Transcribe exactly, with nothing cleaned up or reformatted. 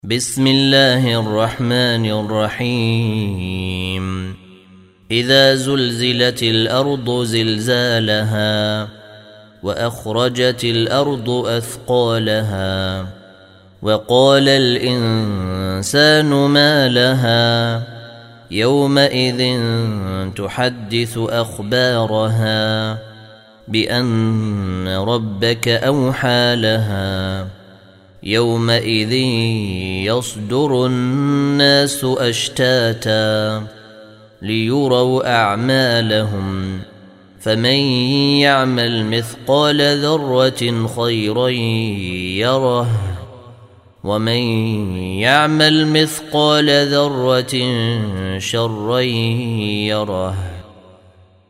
بسم الله الرحمن الرحيم إذا زلزلت الأرض زلزالها وأخرجت الأرض أثقالها وقال الإنسان ما لها يومئذ تحدث أخبارها بأن ربك أوحى لها يومئذ يصدر الناس أشتاتا ليروا أعمالهم فمن يعمل مثقال ذرة خيرا يره ومن يعمل مثقال ذرة شرا يره.